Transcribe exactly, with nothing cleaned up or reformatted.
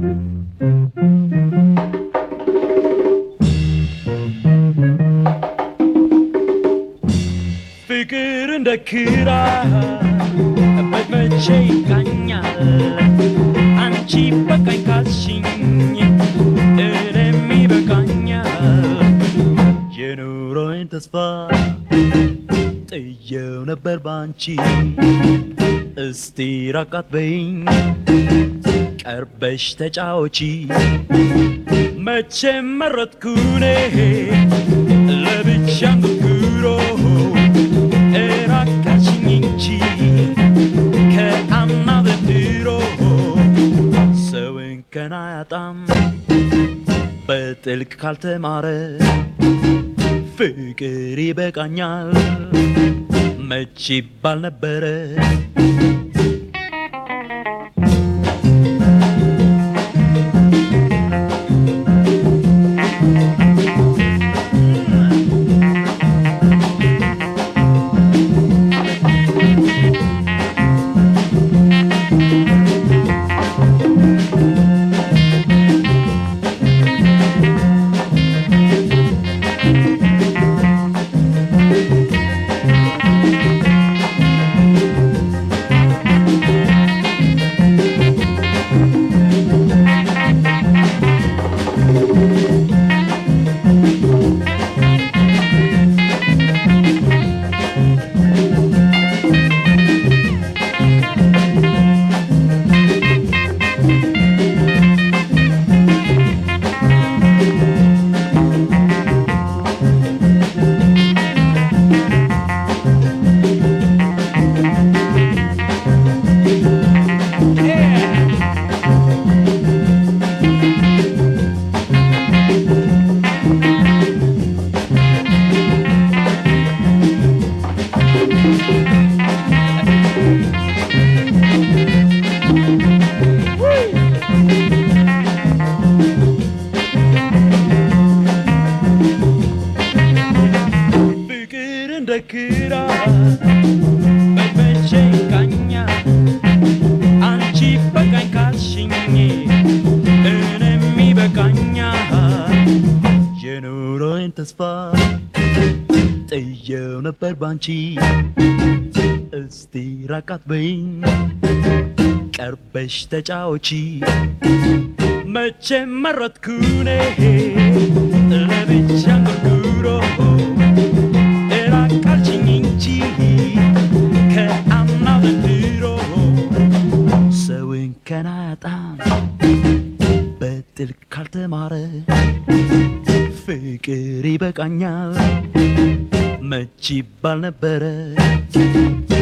ፍቅር እንደ ክራር በመቼ ይቃኛል አንቺ በቃኝ ካልሽኝ እኔም ይበቃኛል የኑሮዬን ተስፋ ጥየው ነበር ባንቺ እስቲ ራቅ አትበይኝ ቀርበሽ ተጫወቺ መቼም መረጥኩ እኔ ለብቻ እንጉርጉሮ እራቃችኝ እንጂ ከአምናው ዘንድሮ ሰው እንከን አያጣም በጥልቅ ካልተማረ ፍቅር ይበቃኛል መች ይባል ነበረ ጥየው ነበር ባንቺ እስቲ ራቅ አትበይኝ ቀርበሽ ተጫወቺ መቼም መረጥኩ እኔ ለብቻ እንጉርጉሮ እራቃችኝ እንጂ ከአምናው ዘንድሮ ሰው እንከን አያጣም በጥልቅ ካልተማረ ፍቅር ይበቃኛል መች ይባል ነበረ